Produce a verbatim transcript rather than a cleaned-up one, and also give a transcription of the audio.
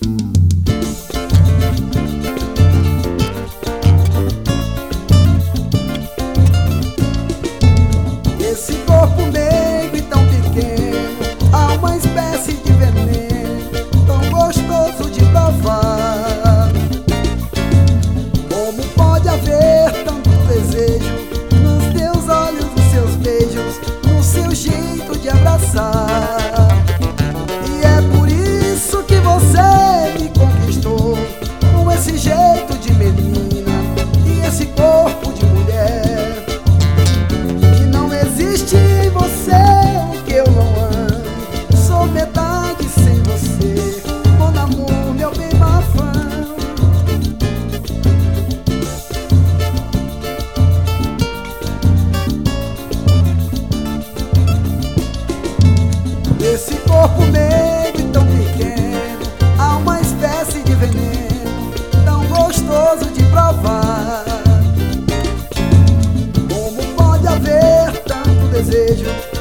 Esse corpo meigo e tão pequeno, há uma espécie de veneno tão gostoso de provar. Como pode haver tanto desejo nos teus olhos, nos seus beijos, no seu jeito de abraçar? E é por isso que você me conquistou, com esse jeito de menina e esse corpo de mulher. E não existe em você o que eu não amo, sou metade sem você, mon amour, meu bem bafão. Esse corpo meigo e tão pequeno, há uma espécie de veneno tão gostoso de provar. Como pode haver tanto desejo